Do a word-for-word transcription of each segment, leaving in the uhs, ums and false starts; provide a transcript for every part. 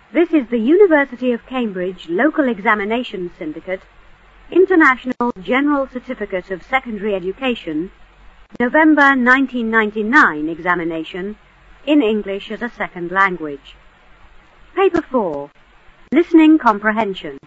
This is the University of Cambridge Local Examination Syndicate, International General Certificate of Secondary Education, November nineteen ninety-nine examination in English as a Second Language. Paper four, Listening Comprehension.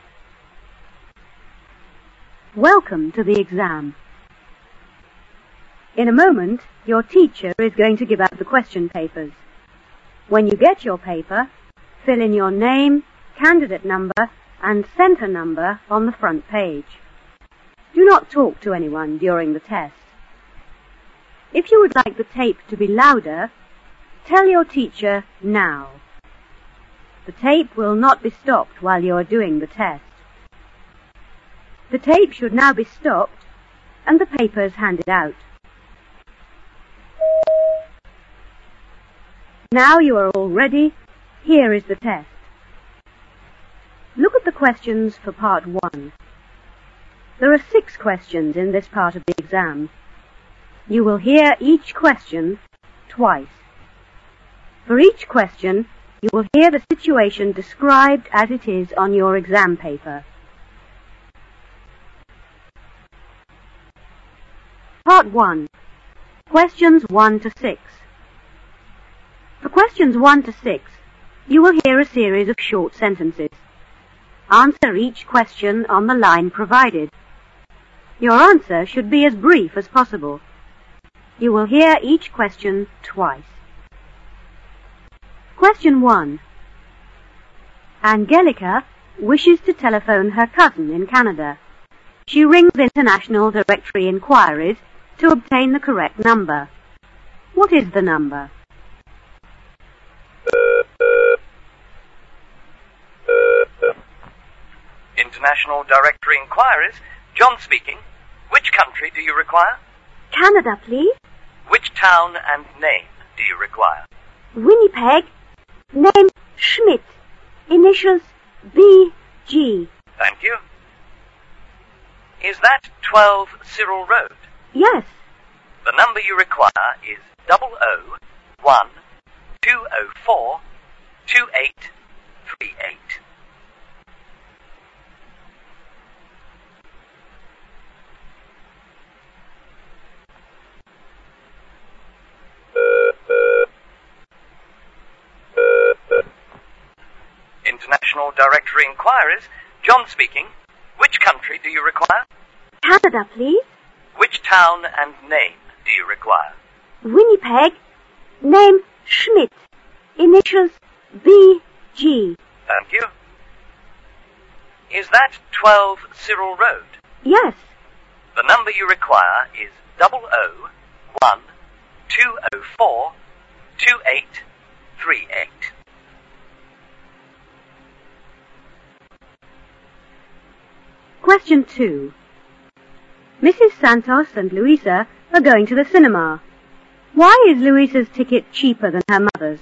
Welcome to the exam. In a moment, your teacher is going to give out the question papers. When you get your paper, fill in your name, candidate number, and centre number on the front page. Do not talk to anyone during the test. If you would like the tape to be louder, tell your teacher now. The tape will not be stopped while you are doing the test. The tape should now be stopped and the papers handed out. Now you are all ready. Here is the test. Look at the questions for part one. There are six questions in this part of the exam. You will hear each question twice. For each question, you will hear the situation described as it is on your exam paper. Part one. Questions one to six. For questions one to six, you will hear a series of short sentences. Answer each question on the line provided. Your answer should be as brief as possible. You will hear each question twice. Question one. Angelica wishes to telephone her cousin in Canada. She rings International Directory Inquiries to obtain the correct number. What is the number? International Directory Inquiries. John speaking. Which country do you require? Canada, please. Which town and name do you require? Winnipeg. Name Schmidt. Initials B G. Thank you. Is that twelve Cyril Road? Yes. The number you require is double O one two O four two eight three eight. International Directory Inquiries. John speaking. Which country do you require? Canada, please. Which town and name do you require? Winnipeg. Name Schmidt. Initials B G. Thank you. Is that twelve Cyril Road? Yes. The number you require is double O one two O four two eight three eight. Question two. Missus Santos and Louisa are going to the cinema. Why is Louisa's ticket cheaper than her mother's?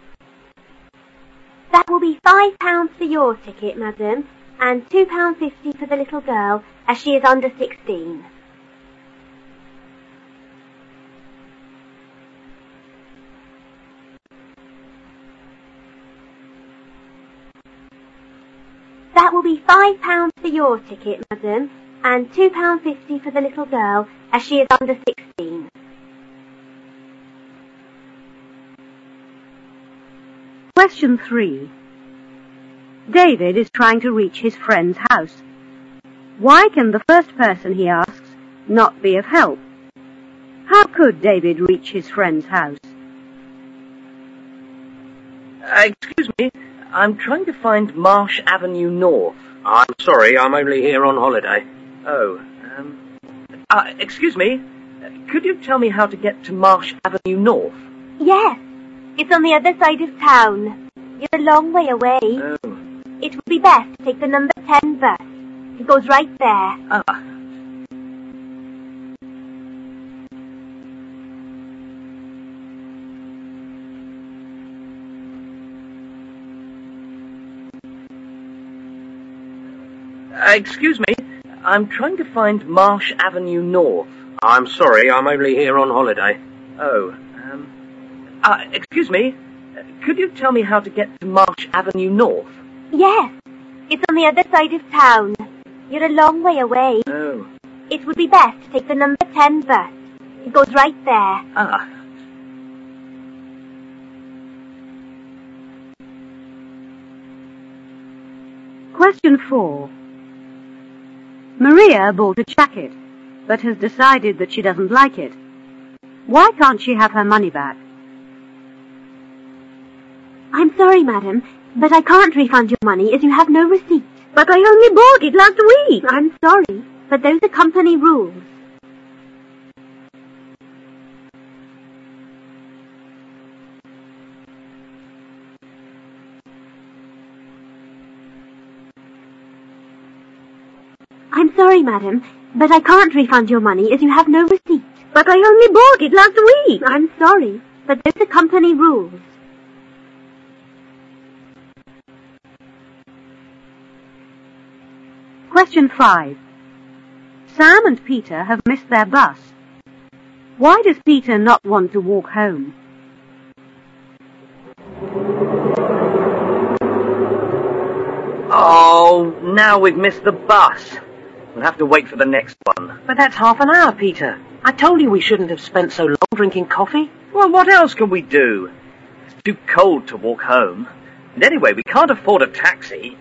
That will be five pounds for your ticket, madam, and two pounds fifty for the little girl, as she is under sixteen. That will be five pounds for your ticket, madam, and two pounds fifty for the little girl, as she is under sixteen. Question three. David is trying to reach his friend's house. Why can the first person he asks not be of help? How could David reach his friend's house? Uh, excuse me, I'm trying to find Marsh Avenue North. I'm sorry, I'm only here on holiday. Oh, um... Uh, excuse me, could you tell me how to get to Marsh Avenue North? Yes, it's on the other side of town. You're a long way away. Oh. It would be best to take the number ten bus. It goes right there. Ah. Uh, excuse me, I'm trying to find Marsh Avenue North. I'm sorry, I'm only here on holiday. Oh, um... Uh, excuse me, Uh, could you tell me how to get to Marsh Avenue North? Yes, it's on the other side of town. You're a long way away. Oh. It would be best to take the number ten bus. It goes right there. Ah. Question four. Maria bought a jacket, but has decided that she doesn't like it. Why can't she have her money back? I'm sorry, madam, but I can't refund your money as you have no receipt. But I only bought it last week. I'm sorry, but those are company rules. I'm sorry, madam, but I can't refund your money as you have no receipt. But I only bought it last week. I'm sorry, but those are company rules. Question five. Sam and Peter have missed their bus. Why does Peter not want to walk home? Oh, now we've missed the bus. We'll have to wait for the next one. But that's half an hour, Peter. I told you we shouldn't have spent so long drinking coffee. Well, what else can we do? It's too cold to walk home. And anyway, we can't afford a taxi.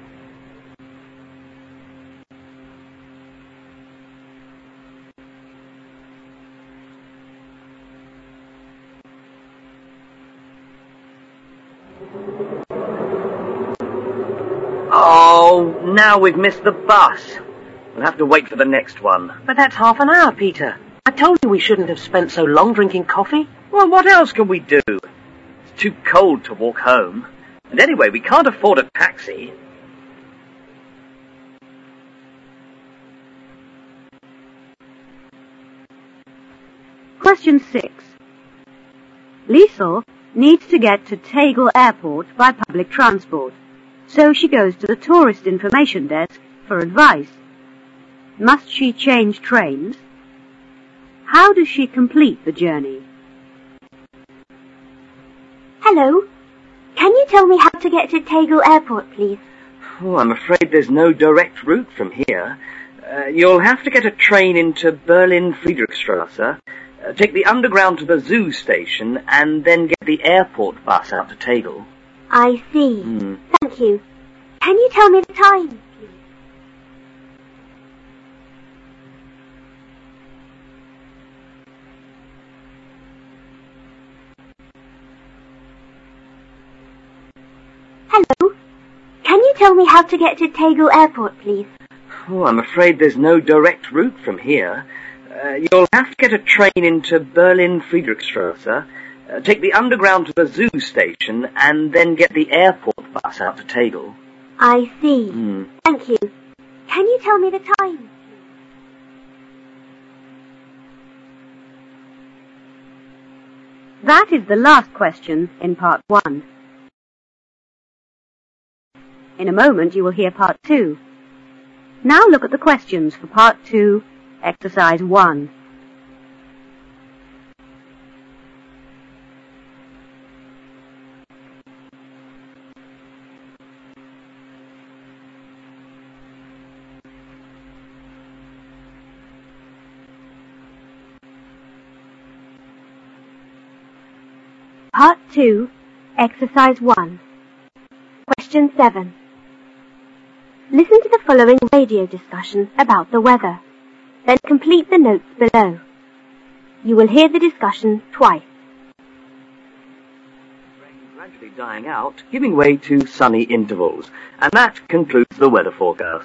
Oh, now we've missed the bus. We'll have to wait for the next one. But that's half an hour, Peter. I told you we shouldn't have spent so long drinking coffee. Well, what else can we do? It's too cold to walk home. And anyway, we can't afford a taxi. Question six. Liesel needs to get to Tegel Airport by public transport, so she goes to the tourist information desk for advice. Must she change trains? How does she complete the journey? Hello. Can you tell me how to get to Tegel Airport, please? Oh, I'm afraid there's no direct route from here. Uh, you'll have to get a train into Berlin Friedrichstrasse, uh, take the underground to the zoo station, and then get the airport bus out to Tegel. I see. Hmm. Thank you. Can you tell me the time, please? Hello. Can you tell me how to get to Tegel Airport, please? Oh, I'm afraid there's no direct route from here. Uh, you'll have to get a train into Berlin Friedrichstrasse, uh, take the underground to the zoo station, and then get the airport bus out to Tegel. I see. Hmm. Thank you. Can you tell me the time? That is the last question in part one. In a moment you will hear part two. Now look at the questions for part two, exercise one. Part two, exercise one. Question seven. Listen to the following radio discussion about the weather. Then complete the notes below. You will hear the discussion twice. Rain gradually dying out, giving way to sunny intervals. And that concludes the weather forecast.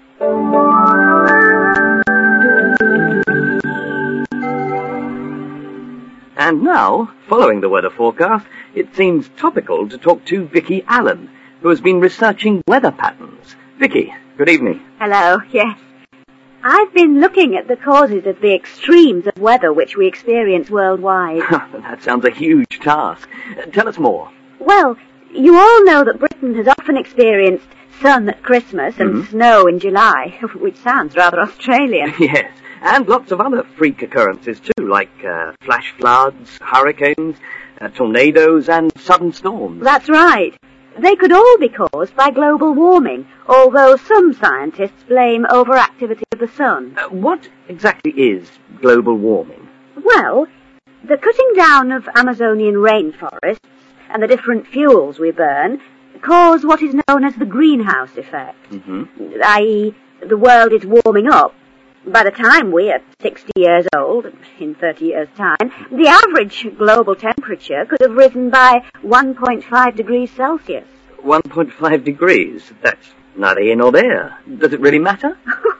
And now, following the weather forecast, it seems topical to talk to Vicky Allen, who has been researching weather patterns. Vicky, good evening. Hello, yes. I've been looking at the causes of the extremes of weather which we experience worldwide. That sounds a huge task. Uh, tell us more. Well, you all know that Britain has often experienced sun at Christmas and Mm-hmm. snow in July, which sounds rather Australian. Yes, and lots of other freak occurrences too, like uh, flash floods, hurricanes, uh, tornadoes and sudden storms. That's right. They could all be caused by global warming, although some scientists blame overactivity of the sun. Uh, what exactly is global warming? Well, the cutting down of Amazonian rainforests and the different fuels we burn cause what is known as the greenhouse effect, Mm-hmm. that is, the world is warming up. By the time we are sixty years old, in thirty years' time, the average global temperature could have risen by one point five degrees Celsius. one point five degrees? That's neither here nor there. Does it really matter?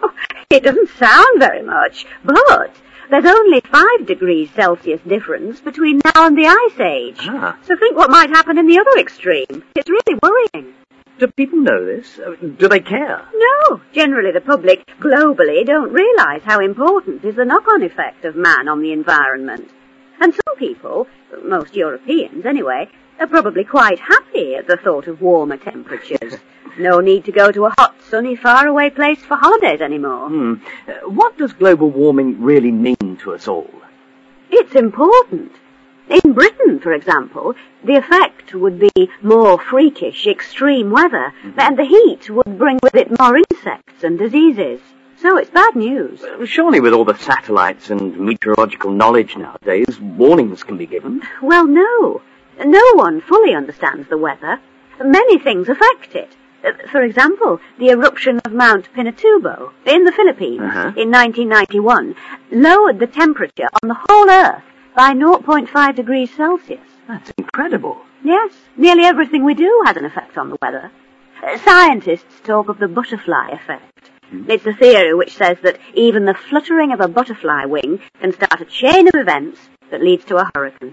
It doesn't sound very much, but there's only five degrees Celsius difference between now and the Ice Age. Ah. So think what might happen in the other extreme. It's really worrying. Do people know this? Uh, do they care? No, generally the public globally don't realise how important is the knock-on effect of man on the environment. And some people, most Europeans anyway, are probably quite happy at the thought of warmer temperatures. No need to go to a hot, sunny, faraway place for holidays anymore. Hmm. Uh, what does global warming really mean to us all? It's important. In Britain, for example, the effect would be more freakish, extreme weather, mm-hmm. and the heat would bring with it more insects and diseases. So it's bad news. Well, surely with all the satellites and meteorological knowledge nowadays, warnings can be given. Well, no. No one fully understands the weather. Many things affect it. For example, the eruption of Mount Pinatubo in the Philippines uh-huh. in nineteen ninety-one lowered the temperature on the whole Earth by zero point five degrees Celsius. That's incredible. Yes, nearly everything we do has an effect on the weather. Uh, scientists talk of the butterfly effect. Mm. It's a theory which says that even the fluttering of a butterfly wing can start a chain of events that leads to a hurricane.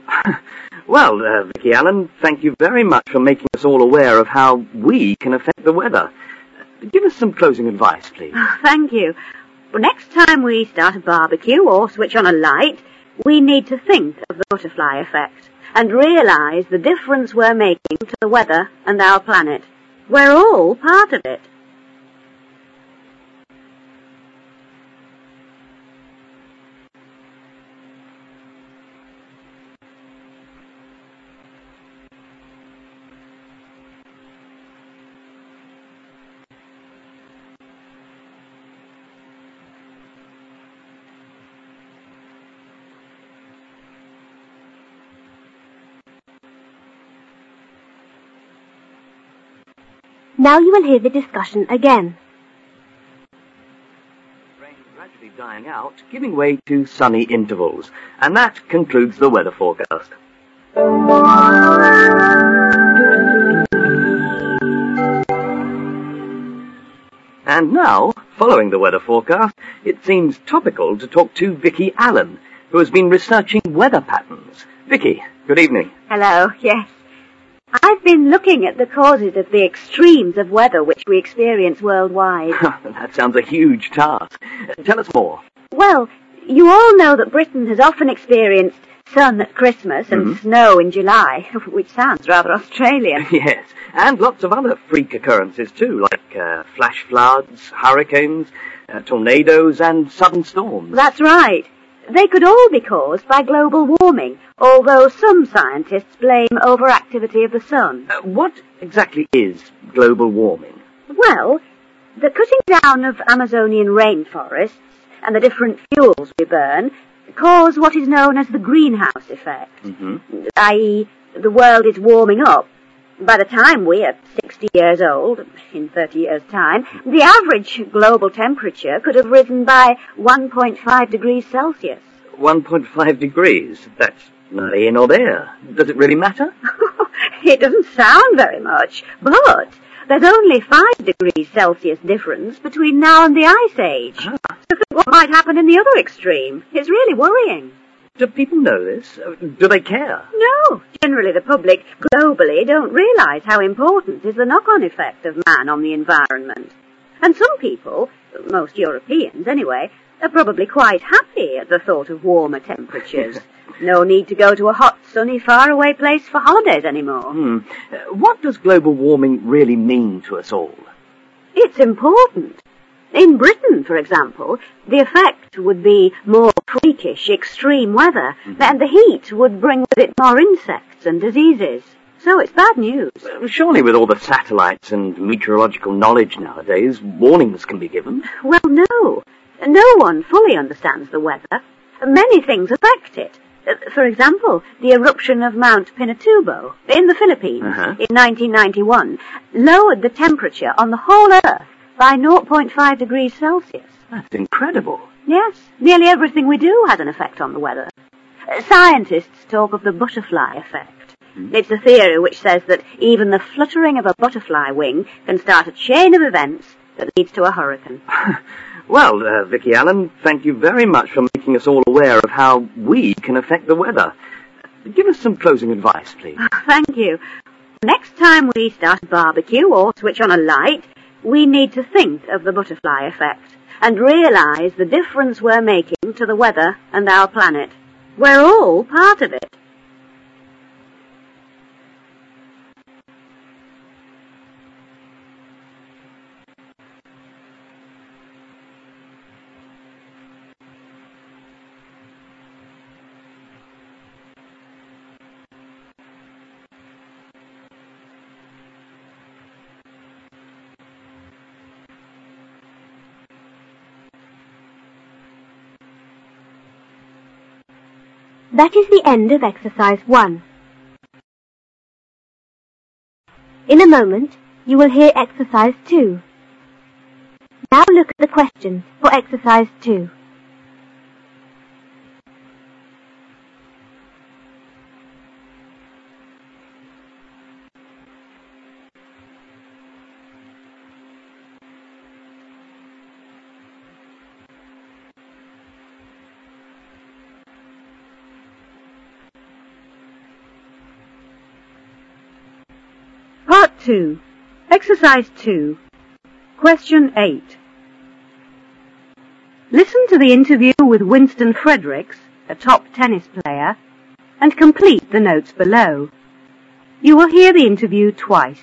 Well, uh, Vicky Allen, thank you very much for making us all aware of how we can affect the weather. Uh, give us some closing advice, please. Oh, thank you. Well, next time we start a barbecue or switch on a light, we need to think of the butterfly effect and realise the difference we're making to the weather and our planet. We're all part of it. Now you will hear the discussion again. Rain gradually dying out, giving way to sunny intervals. And that concludes the weather forecast. And now, following the weather forecast, it seems topical to talk to Vicky Allen, who has been researching weather patterns. Vicky, good evening. Hello, yes. I've been looking at the causes of the extremes of weather which we experience worldwide. That sounds a huge task. Tell us more. Well, you all know that Britain has often experienced sun at Christmas and mm-hmm. snow in July, which sounds rather Australian. Yes, and lots of other freak occurrences too, like uh, flash floods, hurricanes, uh, tornadoes and sudden storms. That's right. They could all be caused by global warming, although some scientists blame overactivity of the sun. Uh, what exactly is global warming? Well, the cutting down of Amazonian rainforests and the different fuels we burn cause what is known as the greenhouse effect, mm-hmm. that is, the world is warming up. By the time we are sixty years old, in thirty years' time, the average global temperature could have risen by one point five degrees Celsius. one point five degrees? That's neither here nor there. Does it really matter? It doesn't sound very much, but there's only five degrees Celsius difference between now and the Ice Age. Ah. So think what might happen in the other extreme. It's really worrying. Do people know this? Uh, do they care? No. Generally the public globally don't realise how important is the knock-on effect of man on the environment. And some people, most Europeans anyway, are probably quite happy at the thought of warmer temperatures. No need to go to a hot, sunny, faraway place for holidays anymore. Hmm. Uh, what does global warming really mean to us all? It's important. In Britain, for example, the effect would be more freakish, extreme weather, mm-hmm. and the heat would bring with it more insects and diseases. So it's bad news. Surely with all the satellites and meteorological knowledge nowadays, warnings can be given. Well, no. No one fully understands the weather. Many things affect it. For example, the eruption of Mount Pinatubo in the Philippines uh-huh. in nineteen ninety-one lowered the temperature on the whole Earth by zero point five degrees Celsius. That's incredible. Yes, nearly everything we do has an effect on the weather. Scientists talk of the butterfly effect. It's a theory which says that even the fluttering of a butterfly wing can start a chain of events that leads to a hurricane. Well, uh, Vicky Allen, thank you very much for making us all aware of how we can affect the weather. Give us some closing advice, please. Oh, thank you. Next time we start a barbecue or switch on a light, we need to think of the butterfly effect and realize the difference we're making to the weather and our planet. We're all part of it. That is the end of exercise one. In a moment, you will hear exercise two. Now look at the questions for exercise two. Part two. Exercise two. Question eight. Listen to the interview with Winston Fredericks, a top tennis player, and complete the notes below. You will hear the interview twice.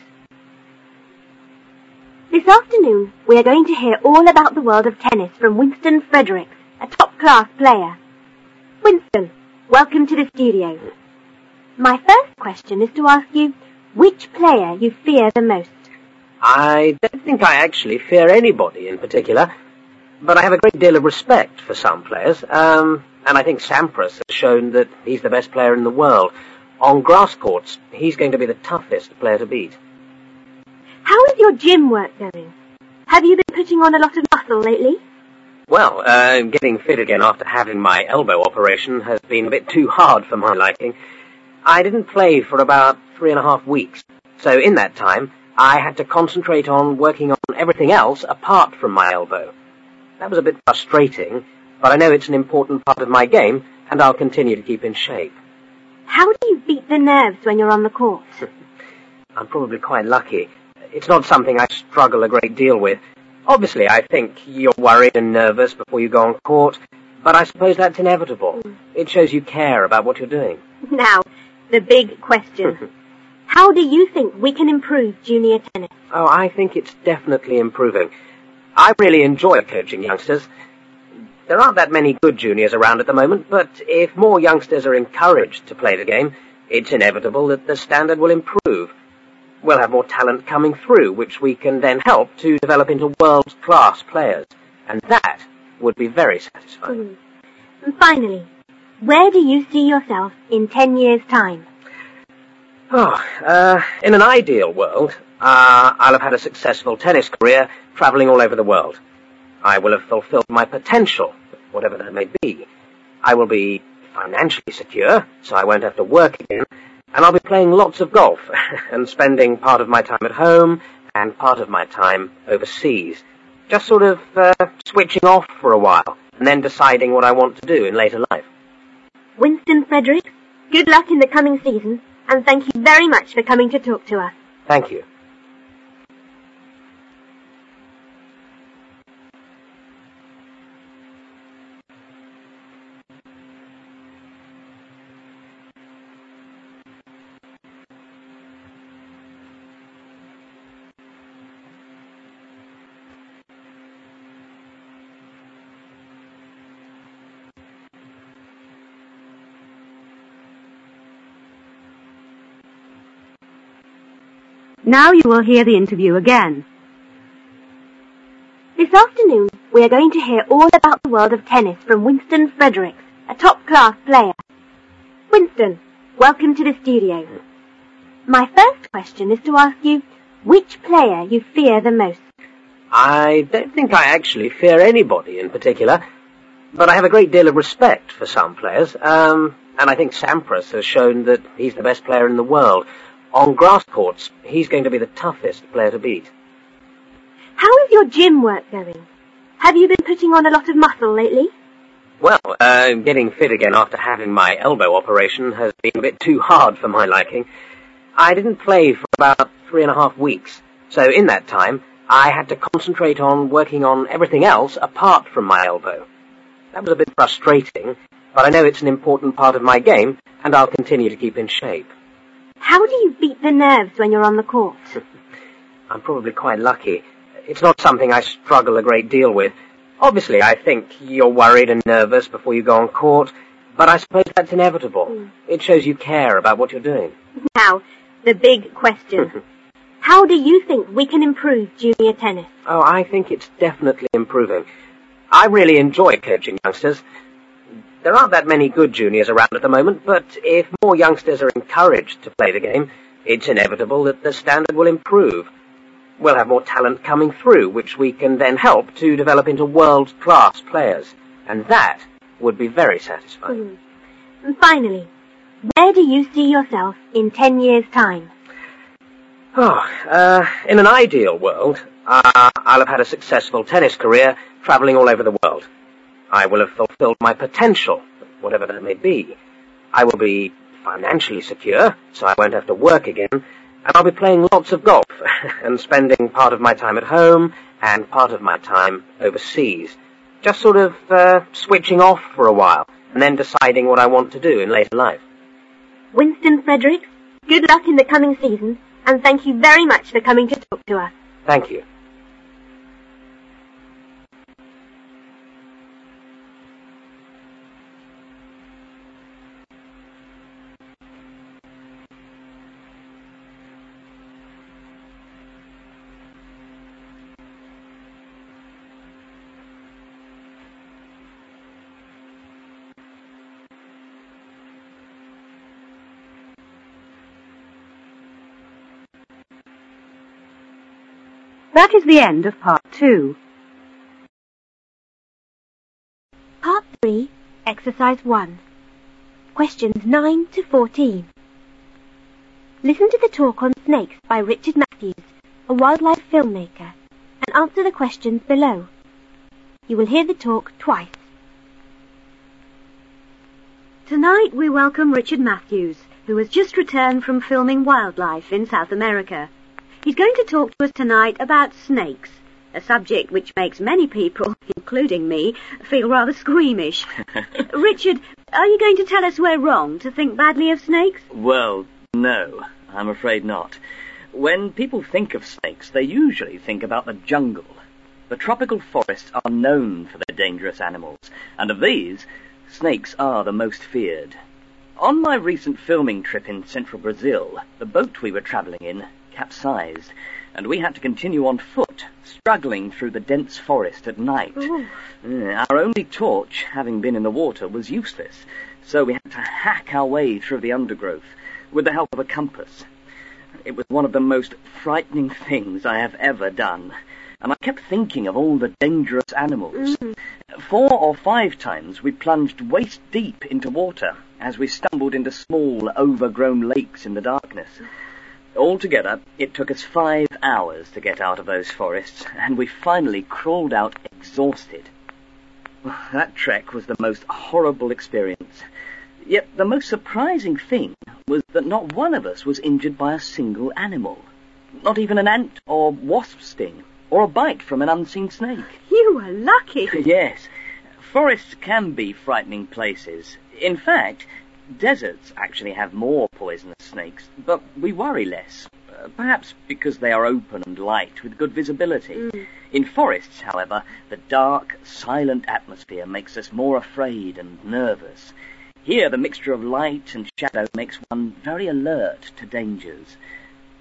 This afternoon, we are going to hear all about the world of tennis from Winston Fredericks, a top-class player. Winston, welcome to the studio. My first question is to ask you, which player you fear the most? I don't think I actually fear anybody in particular, but I have a great deal of respect for some players, um, and I think Sampras has shown that he's the best player in the world. On grass courts, he's going to be the toughest player to beat. How is your gym work going? Have you been putting on a lot of muscle lately? Well, uh, getting fit again after having my elbow operation has been a bit too hard for my liking. I didn't play for about three and a half weeks, so in that time, I had to concentrate on working on everything else apart from my elbow. That was a bit frustrating, but I know it's an important part of my game, and I'll continue to keep in shape. How do you beat the nerves when you're on the court? I'm probably quite lucky. It's not something I struggle a great deal with. Obviously, I think you're worried and nervous before you go on court, but I suppose that's inevitable. Mm. It shows you care about what you're doing. Now, the big question. How do you think we can improve junior tennis? Oh, I think it's definitely improving. I really enjoy coaching youngsters. There aren't that many good juniors around at the moment, but if more youngsters are encouraged to play the game, it's inevitable that the standard will improve. We'll have more talent coming through, which we can then help to develop into world-class players. And that would be very satisfying. Mm. And finally, where do you see yourself in ten years' time? Oh, uh, in an ideal world, uh, I'll have had a successful tennis career traveling all over the world. I will have fulfilled my potential, whatever that may be. I will be financially secure, so I won't have to work again, and I'll be playing lots of golf and spending part of my time at home and part of my time overseas. Just sort of uh, switching off for a while and then deciding what I want to do in later life. Winston Fredericks, good luck in the coming season, and thank you very much for coming to talk to us. Thank you. Now you will hear the interview again. This afternoon, we are going to hear all about the world of tennis from Winston Fredericks, a top-class player. Winston, welcome to the studio. My first question is to ask you which player you fear the most. I don't think I actually fear anybody in particular, but I have a great deal of respect for some players, um, and I think Sampras has shown that he's the best player in the world. On grass courts, he's going to be the toughest player to beat. How is your gym work going? Have you been putting on a lot of muscle lately? Well, uh, getting fit again after having my elbow operation has been a bit too hard for my liking. I didn't play for about three and a half weeks, so in that time, I had to concentrate on working on everything else apart from my elbow. That was a bit frustrating, but I know it's an important part of my game, and I'll continue to keep in shape. How do you beat the nerves when you're on the court? I'm probably quite lucky. It's not something I struggle a great deal with. Obviously, I think you're worried and nervous before you go on court, but I suppose that's inevitable. Mm. It shows you care about what you're doing. Now, the big question. How do you think we can improve junior tennis? Oh, I think it's definitely improving. I really enjoy coaching youngsters. There aren't that many good juniors around at the moment, but if more youngsters are encouraged to play the game, it's inevitable that the standard will improve. We'll have more talent coming through, which we can then help to develop into world-class players. And that would be very satisfying. Mm. And finally, where do you see yourself in ten years' time? Oh, uh, in an ideal world, uh, I'll have had a successful tennis career traveling all over the world. I will have fulfilled my potential, whatever that may be. I will be financially secure, so I won't have to work again, and I'll be playing lots of golf and spending part of my time at home and part of my time overseas. Just sort of uh, switching off for a while and then deciding what I want to do in later life. Winston Fredericks, good luck in the coming season, and thank you very much for coming to talk to us. Thank you. That is the end of part two. Part three, exercise one. Questions nine to fourteen. Listen to the talk on snakes by Richard Matthews, a wildlife filmmaker, and answer the questions below. You will hear the talk twice. Tonight we welcome Richard Matthews, who has just returned from filming wildlife in South America. He's going to talk to us tonight about snakes, a subject which makes many people, including me, feel rather squeamish. Richard, are you going to tell us we're wrong to think badly of snakes? Well, no, I'm afraid not. When people think of snakes, they usually think about the jungle. The tropical forests are known for their dangerous animals, and of these, snakes are the most feared. On my recent filming trip in central Brazil, the boat we were travelling in capsized, and we had to continue on foot, struggling through the dense forest at night. Uh, our only torch, having been in the water, was useless, so we had to hack our way through the undergrowth with the help of a compass. It was one of the most frightening things I have ever done, and I kept thinking of all the dangerous animals. Mm. Four or five times we plunged waist deep into water as we stumbled into small, overgrown lakes in the darkness. Altogether, it took us five hours to get out of those forests, and we finally crawled out exhausted. That trek was the most horrible experience. Yet the most surprising thing was that not one of us was injured by a single animal. Not even an ant or wasp sting, or a bite from an unseen snake. You were lucky. Yes. Forests can be frightening places. In fact, deserts actually have more poisonous snakes, but we worry less, uh, perhaps because they are open and light with good visibility. Mm. In forests, however, the dark, silent atmosphere makes us more afraid and nervous. Here, the mixture of light and shadow makes one very alert to dangers.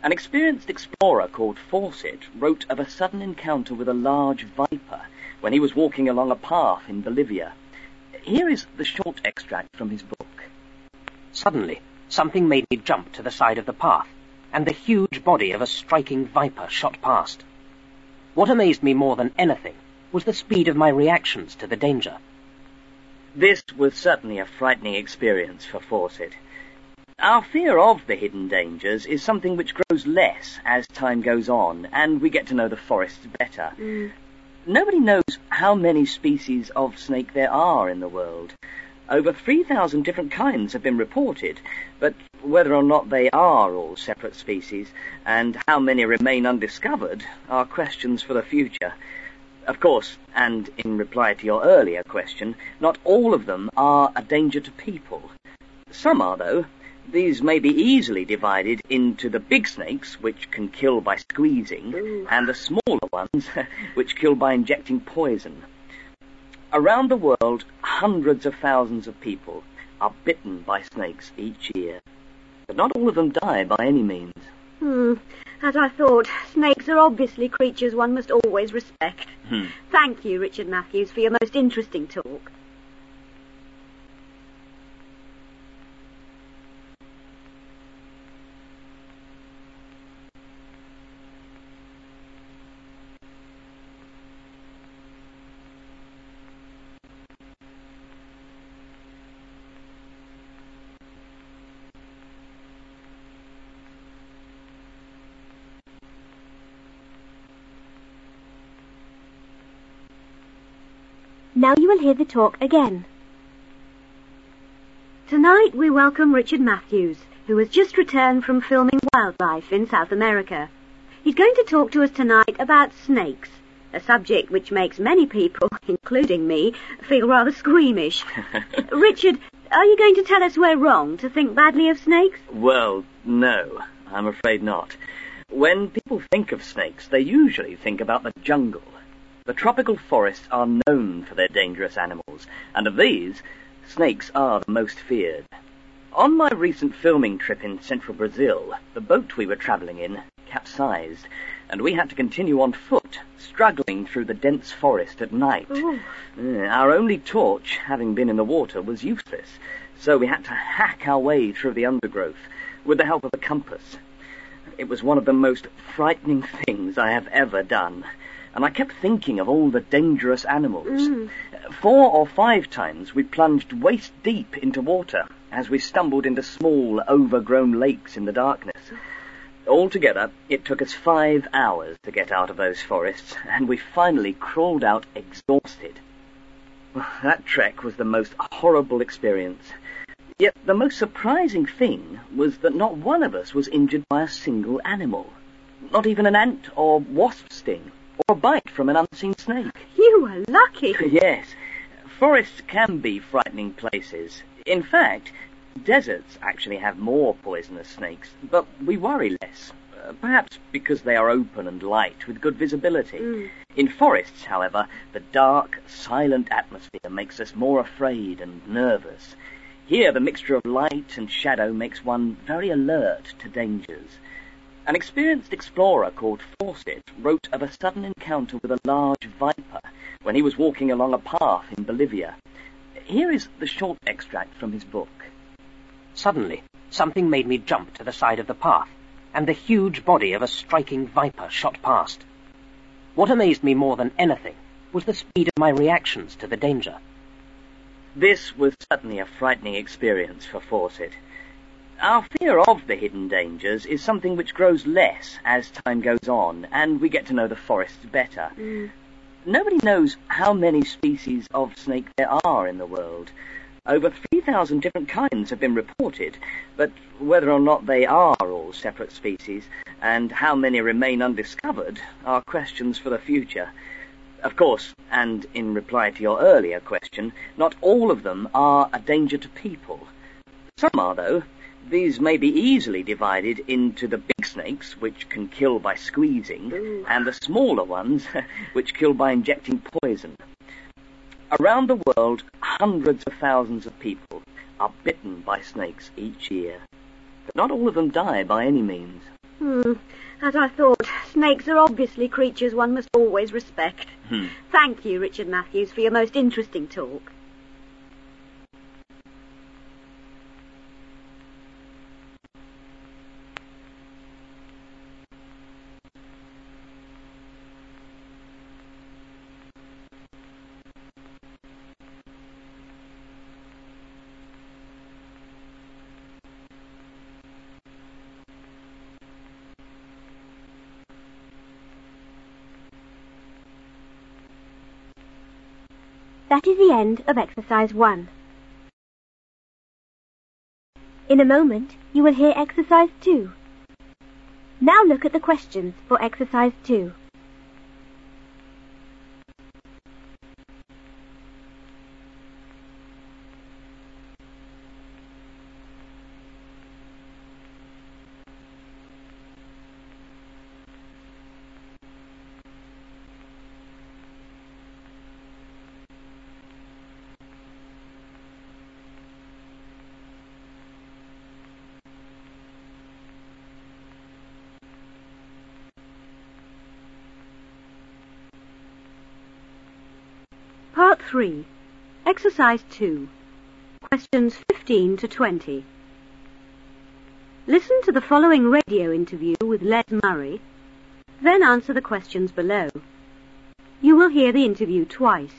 An experienced explorer called Fawcett wrote of a sudden encounter with a large viper when he was walking along a path in Bolivia. Here is the short extract from his book. Suddenly, something made me jump to the side of the path, and the huge body of a striking viper shot past. What amazed me more than anything was the speed of my reactions to the danger. This was certainly a frightening experience for Fawcett. Our fear of the hidden dangers is something which grows less as time goes on and we get to know the forests better. Mm. Nobody knows how many species of snake there are in the world. Over three thousand different kinds have been reported, but whether or not they are all separate species and how many remain undiscovered are questions for the future. Of course, and in reply to your earlier question, not all of them are a danger to people. Some are, though. These may be easily divided into the big snakes, which can kill by squeezing, Ooh. and the smaller ones, which kill by injecting poison. Around the world, hundreds of thousands of people are bitten by snakes each year. But not all of them die by any means. Hmm. As I thought, snakes are obviously creatures one must always respect. Hmm. Thank you, Richard Matthews, for your most interesting talk. Now you will hear the talk again. Tonight we welcome Richard Matthews, who has just returned from filming wildlife in South America. He's going to talk to us tonight about snakes, a subject which makes many people, including me, feel rather squeamish. Richard, are you going to tell us we're wrong to think badly of snakes? Well, no, I'm afraid not. When people think of snakes, they usually think about the jungle. The tropical forests are known for their dangerous animals, and of these, snakes are the most feared. On my recent filming trip in central Brazil, the boat we were travelling in capsized, and we had to continue on foot, struggling through the dense forest at night. Ooh. Uh, Our only torch, having been in the water, was useless, so we had to hack our way through the undergrowth with the help of a compass. It was one of the most frightening things I have ever done, and I kept thinking of all the dangerous animals. Mm. Four or five times we plunged waist deep into water as we stumbled into small, overgrown lakes in the darkness. Altogether, it took us five hours to get out of those forests, and we finally crawled out exhausted. That trek was the most horrible experience. Yet the most surprising thing was that not one of us was injured by a single animal. Not even an ant or wasp sting, or a bite from an unseen snake. You were lucky. Yes, forests can be frightening places. In fact, deserts actually have more poisonous snakes, but we worry less. Uh, perhaps because they are open and light with good visibility. Mm. In forests, however, the dark, silent atmosphere makes us more afraid and nervous. Here, the mixture of light and shadow makes one very alert to dangers. An experienced explorer called Fawcett wrote of a sudden encounter with a large viper when he was walking along a path in Bolivia. Here is the short extract from his book. Suddenly, something made me jump to the side of the path, and the huge body of a striking viper shot past. What amazed me more than anything was the speed of my reactions to the danger. This was certainly a frightening experience for Fawcett. Our fear of the hidden dangers is something which grows less as time goes on and we get to know the forests better. Mm. Nobody knows how many species of snake there are in the world. Over three thousand different kinds have been reported, but whether or not they are all separate species and how many remain undiscovered are questions for the future. Of course, and in reply to your earlier question, not all of them are a danger to people. Some are, though. These may be easily divided into the big snakes, which can kill by squeezing, Ooh. and the smaller ones, which kill by injecting poison. Around the world, hundreds of thousands of people, are bitten by snakes each year. But not all of them die by any means. Hmm. As I thought, snakes are obviously creatures one must always respect. Hmm. Thank you, Richard Matthews, for your most interesting talk. That is the end of exercise one. In a moment, you will hear exercise two. Now look at the questions for exercise two. Part three. Exercise two. Questions fifteen to twenty. Listen to the following radio interview with Les Murray, then answer the questions below. You will hear the interview twice.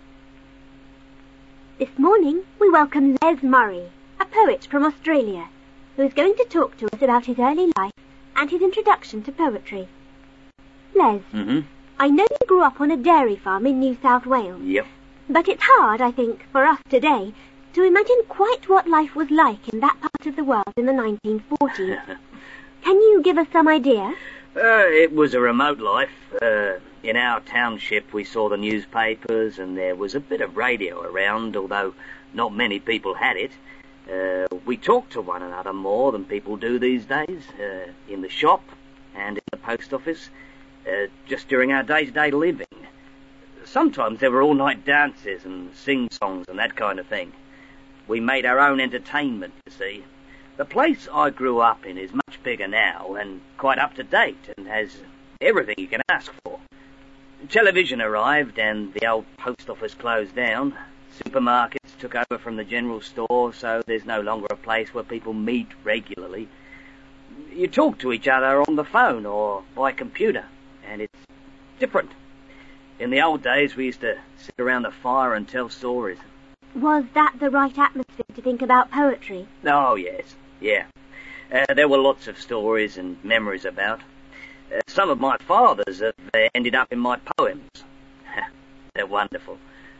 This morning, we welcome Les Murray, a poet from Australia, who is going to talk to us about his early life and his introduction to poetry. Les, Mm-hmm. I know you grew up on a dairy farm in New South Wales. Yep. But it's hard, I think, for us today to imagine quite what life was like in that part of the world in the nineteen forties. Can you give us some idea? Uh, it was a remote life. Uh, in our township, we saw the newspapers, and there was a bit of radio around, although not many people had it. Uh, we talked to one another more than people do these days, uh, in the shop and in the post office, uh, just during our day-to-day living. Sometimes there were all-night dances and sing-songs and that kind of thing. We made our own entertainment, you see. The place I grew up in is much bigger now and quite up-to-date and has everything you can ask for. Television arrived and the old post office closed down. Supermarkets took over from the general store, so there's no longer a place where people meet regularly. You talk to each other on the phone or by computer, and it's different. In the old days, we used to sit around the fire and tell stories. Was that the right atmosphere to think about poetry? Oh, yes, yeah. Uh, there were lots of stories and memories about. Uh, some of my father's have uh, ended up in my poems. They're wonderful.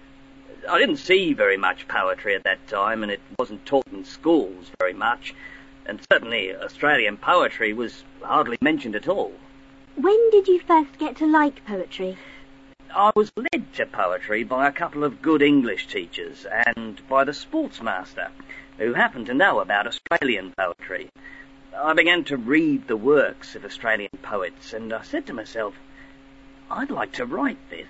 I didn't see very much poetry at that time, and it wasn't taught in schools very much. And certainly Australian poetry was hardly mentioned at all. When did you first get to like poetry? I was led to poetry by a couple of good English teachers and by the sportsmaster, who happened to know about Australian poetry. I began to read the works of Australian poets, and I said to myself, I'd like to write this.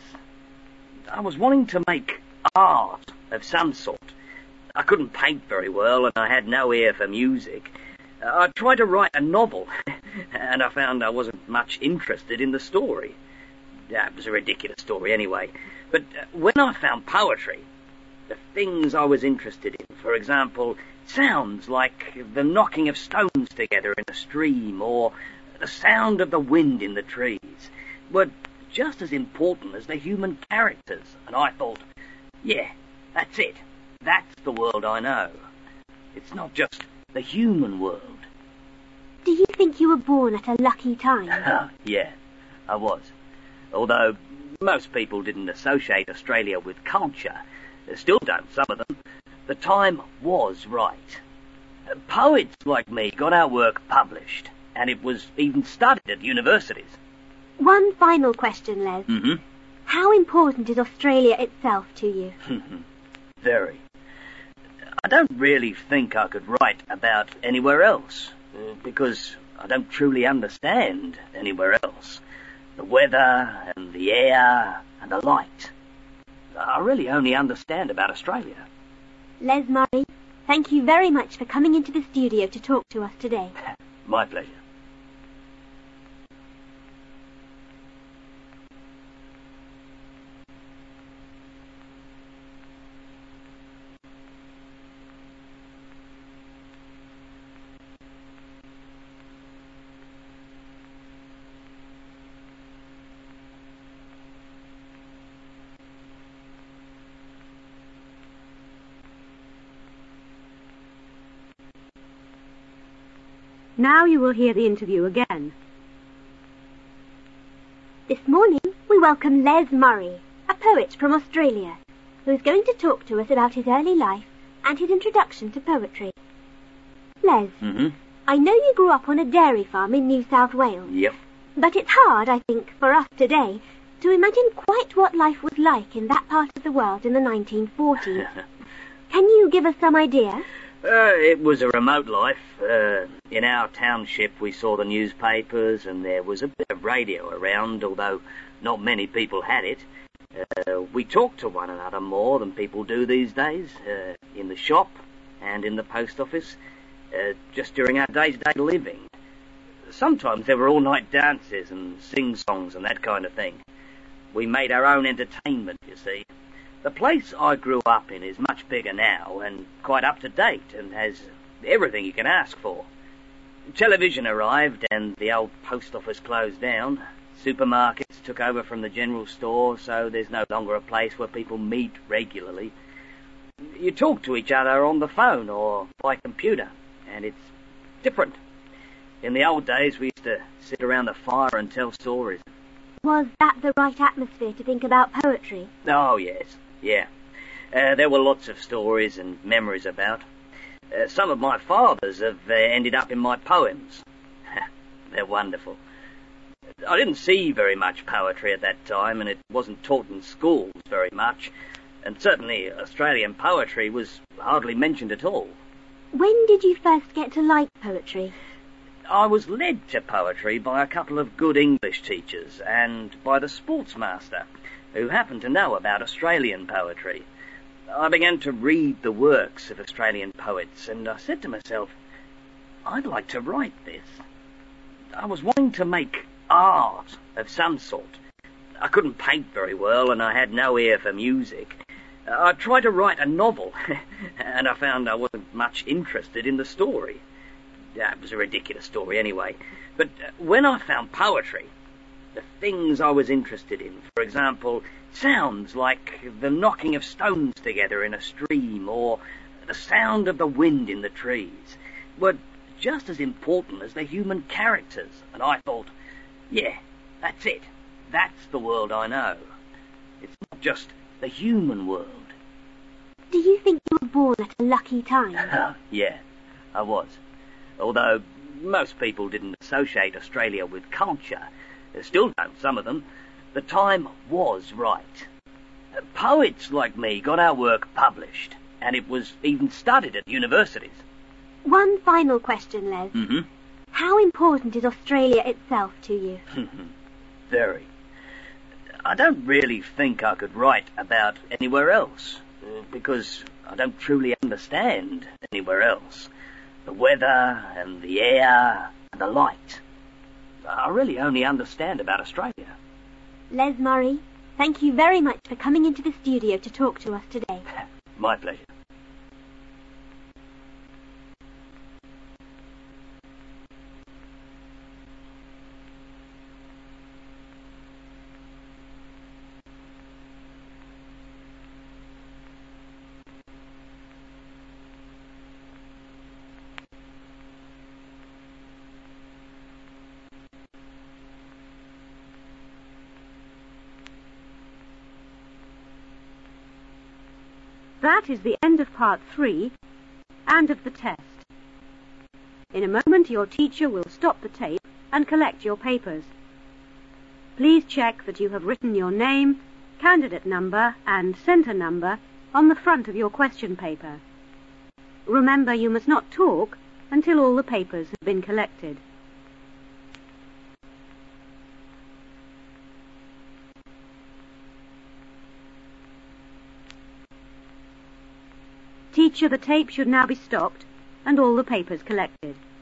I was wanting to make art of some sort. I couldn't paint very well, and I had no ear for music. I tried to write a novel, and I found I wasn't much interested in the story. Yeah, it was a ridiculous story anyway. But uh, when I found poetry, the things I was interested in, for example, sounds like the knocking of stones together in a stream or the sound of the wind in the trees, were just as important as the human characters. And I thought, yeah, that's it. That's the world I know. It's not just the human world. Do you think you were born at a lucky time? Yeah, I was. Although most people didn't associate Australia with culture, they still don't, some of them, the time was right. Poets like me got our work published, and it was even studied at universities. One final question, Les. Mm-hmm. How important is Australia itself to you? Very. I don't really think I could write about anywhere else, uh, because I don't truly understand anywhere else. The weather and the air and the light. I really only understand about Australia. Les Murray, thank you very much for coming into the studio to talk to us today. My pleasure. Now you will hear the interview again. This morning we welcome Les Murray, a poet from Australia, who is going to talk to us about his early life and his introduction to poetry. Les, Mm-hmm. I know you grew up on a dairy farm in New South Wales. Yep. But it's hard, I think, for us today to imagine quite what life was like in that part of the world in the nineteen forties. Can you give us some idea? Uh, it was a remote life. Uh, in our township we saw the newspapers and there was a bit of radio around, although not many people had it. Uh, we talked to one another more than people do these days, uh, in the shop and in the post office, uh, just during our day-to-day living. Sometimes there were all-night dances and sing-songs and that kind of thing. We made our own entertainment, you see. The place I grew up in is much bigger now and quite up-to-date and has everything you can ask for. Television arrived and the old post office closed down. Supermarkets took over from the general store, so there's no longer a place where people meet regularly. You talk to each other on the phone or by computer, and it's different. In the old days, we used to sit around the fire and tell stories. Was that the right atmosphere to think about poetry? Oh, yes, yeah. Uh, there were lots of stories and memories about. Uh, some of my father's have uh, ended up in my poems. They're wonderful. I didn't see very much poetry at that time, and it wasn't taught in schools very much. And certainly Australian poetry was hardly mentioned at all. When did you first get to like poetry? I was led to poetry by a couple of good English teachers and by the sportsmaster, who happened to know about Australian poetry. I began to read the works of Australian poets, and I said to myself, I'd like to write this. I was wanting to make art of some sort. I couldn't paint very well, and I had no ear for music. I tried to write a novel, and I found I wasn't much interested in the story. Yeah, it was a ridiculous story anyway. But when I found poetry, the things I was interested in, for example, sounds like the knocking of stones together in a stream or the sound of the wind in the trees, were just as important as the human characters. And I thought, yeah, that's it. That's the world I know. It's not just the human world. Do you think you were born at a lucky time? Yeah, I was. Although most people didn't associate Australia with culture. They still don't, some of them. The time was right. Poets like me got our work published, and it was even studied at universities. One final question, Les. Mm-hmm. How important is Australia itself to you? Very. I don't really think I could write about anywhere else, uh, because I don't truly understand anywhere else. The weather and the air and the light. I really only understand about Australia. Les Murray, thank you very much for coming into the studio to talk to us today. My pleasure. That is the end of part three and of the test. In a moment, your teacher will stop the tape and collect your papers. Please check that you have written your name, candidate number, and centre number on the front of your question paper. Remember, you must not talk until all the papers have been collected. Teacher, the tape should now be stopped and all the papers collected.